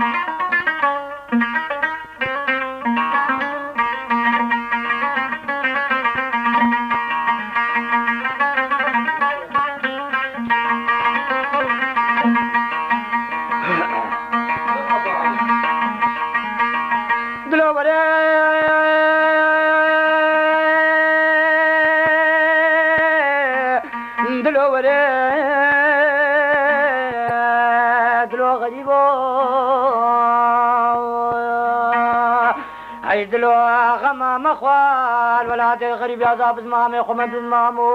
دلو غمام خوال ولاد غریب عذاب زمام خم زمامو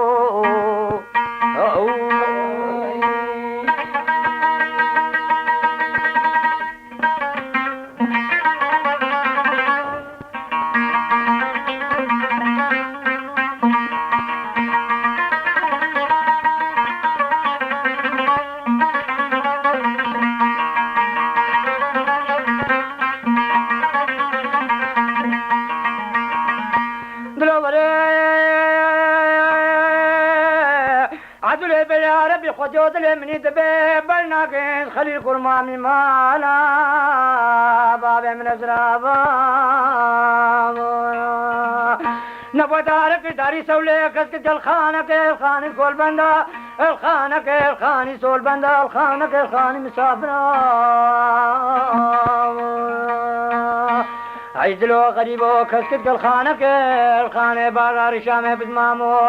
خجوت مني دبي بلناكين خليل كرمامي مالا بابي من أزرابا نبودارك داري سولي كسكت الخانك الخاني كل بندا الخانك الخاني سول بندا الخانك الخاني مسافرا عيدلو غريبو كسكت الخانك الخاني بارار شامي بزمامو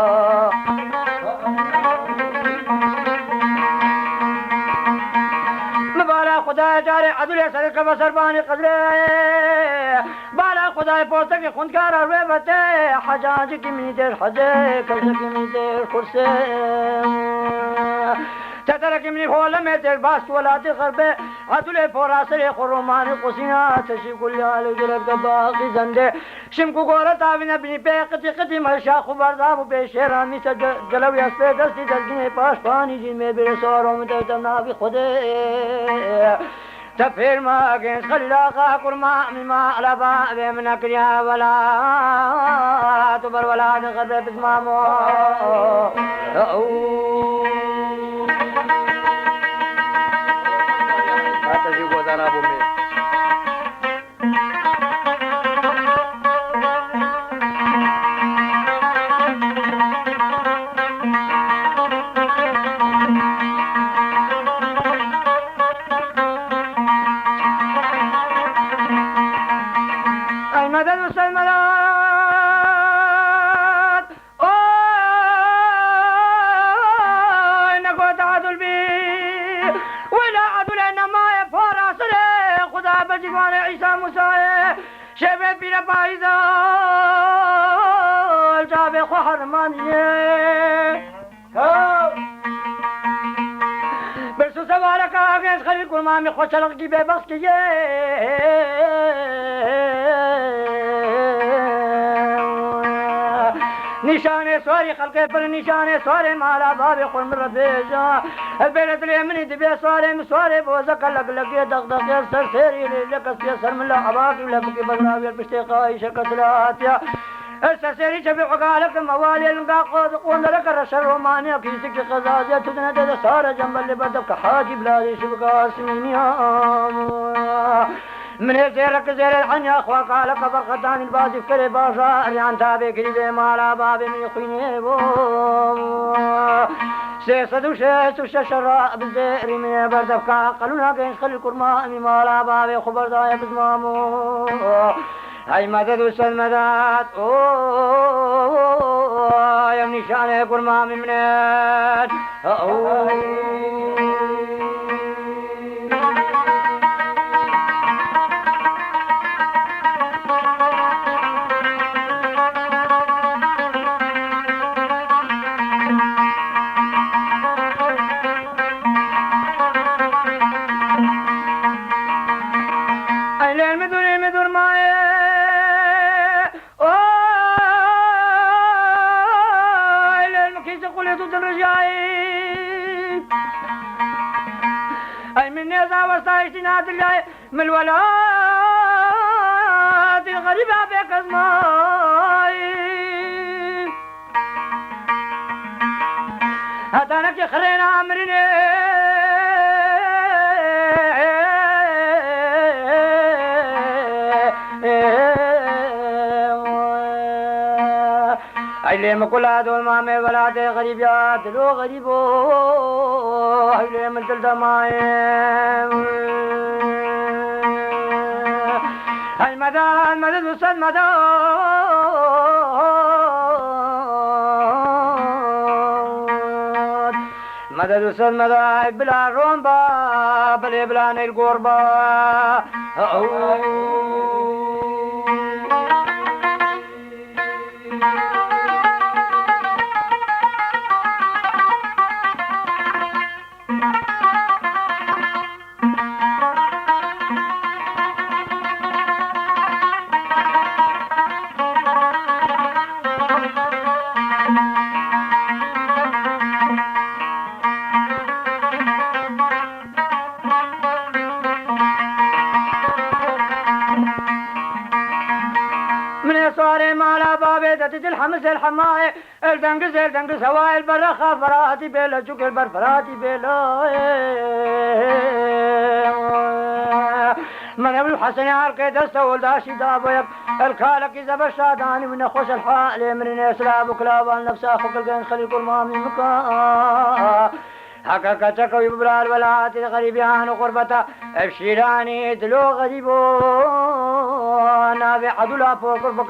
خدای جاره عدل سر کب سربانی قدره بالا خدای پوسته کی خوندکار روی بته حجاج کی میدر حجه کس کی میدر خرسه تترك مني خولا متر باس ولا تخرب عدل فراسر خرمان قسينا تشي كل على جلد باقي زنده شمكو غورا تاوينا بني بيقتي قتي مشا خبر دابو بشيرا ميت جلو يسبه دستي دلگine پاش پاني جن में बेरे सौरों में तमना भी खुदे تفير ما جنس خلاقا قرما مما لبا بمن كريا ولا تبر ولا تغرب بسمامو مامي خوش لقي ببس كي نشانه سوري خلقه پر نشانه سوري مالا باب خرم ربيجا البلد اليمني دبي سوري مسوري بوزك لقلقي دغدغ سر سيري لك سر من لا اباك ولا بكي بغراوي بشتقاي شكسلات يا السسيري شبي عقالك موالي القاقود قون لك الرشر رومانيا كيسك قزازية تدنا سارة جنب اللي بدك حاجي بلادي شبكا سمينيا من زيرك زير الحنيا اخوا قالك برختان البازي فكري باشا ريان تابي كريبي مالا بابي من يخيني بو سيسد وشيس شراء بالزيري من بردفكا قلونا بين خلي الكرماء مالا بابي خبر دايا بزمامو هاي مدد والسلمدات يا نشانه كرمامي منات من الولاد الغريبة بك ازماي هتانك خرينا عمرني هيلي مكولاد والمامي ولاد غريب يا دلو غريبو هيلي من تلدا ماي هاي مدان مدد وسد مدان مدد وسد مدد بلا رومبا بلا نيل قربا صاري مالا بابي دتج الحمس الحماي الدنقز هواي البرخة فراتي بيلا جوك البر فراتي بيلا من ابو الحسن عرقي دسته ولداشي دابويك الكالك اذا بشاداني من خوش الحال من اسلاب وكلاب النفس اخوك القين خلي كل ما من مكان حقا كتكو يبرا الولات الغريبيان وقربتا ابشيراني دلو غريبو نابي عدولا فوق قربك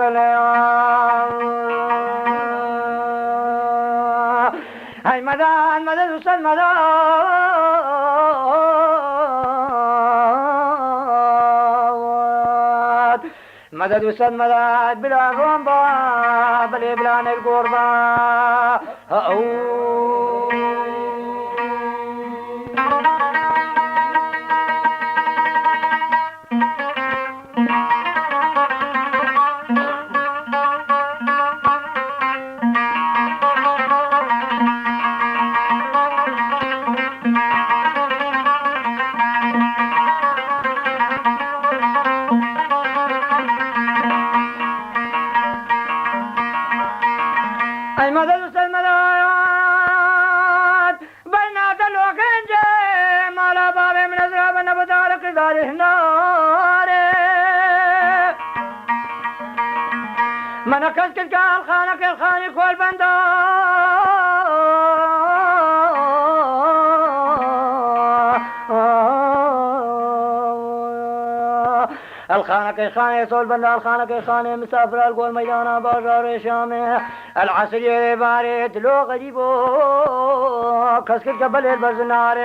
هاي مدان مدد وسل مدان مدد وسل مدد بلا رومبا بلا نيل قربا المدد والسلمدات بينات الوكنج مالا بابي من أزراب النبتال قدار النار من كسكت الخانك الخاني كل الخانك خاني صول بندر الخانك خاني مسافر القول ميدانا بازار شامي العسل باري دلو غريبو كسكت قبل البزنار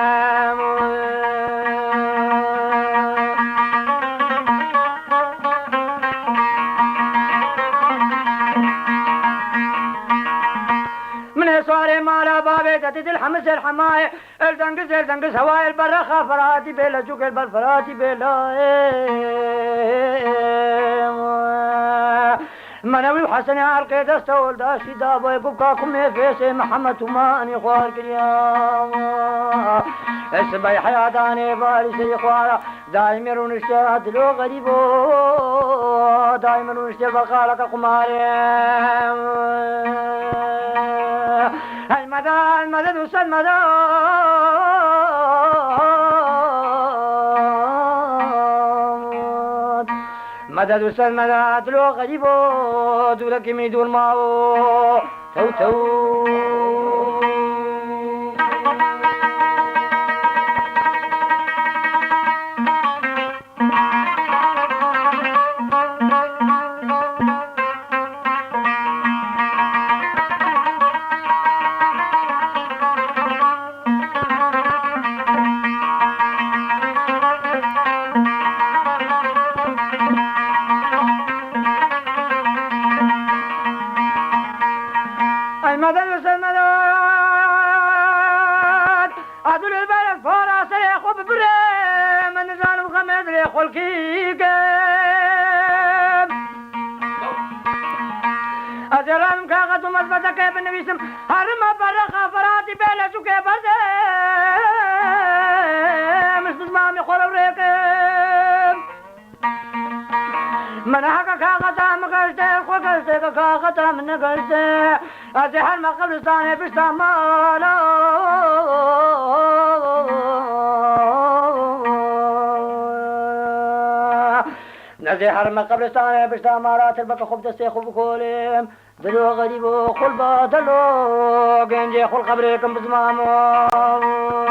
من صاري مالا بابي تتد الحمس الحماي الدنقز هواي البرخة فراتي بيلا جوك البر فراتي بيلا منوي وحسن عرقي دستول داشي دابو يقبكاكم فيسي محمد وماني خوار كريام اسبي حياتاني بالي سي خوارا دايم يرونشتي دلو غريبو دايم يرونشتي بقالك قماري هاي مدان مدد وسل مدان مدد وسل مدد لو غريبو دولك يميدون ماو تو المدد والسلمدات عدل البلد فورا سريخ وببري من نزال وخمد ريخ والكيكب أزرام كاغت ومثبتك كيف النبيسم هرم برخة فراتي بيلا شو كيف مش بزمامي خورو ريكب من حقا كاغتا مقاشتي خوكاشتي كاغتا من نقاشتي أزهر ما قبلستاني بشتامالا نزهر ما قبلستاني بشتامالا تربك خوب دستي خوب كوليم دلو غريب خل باطلو جنجي خل قبركم بزمامو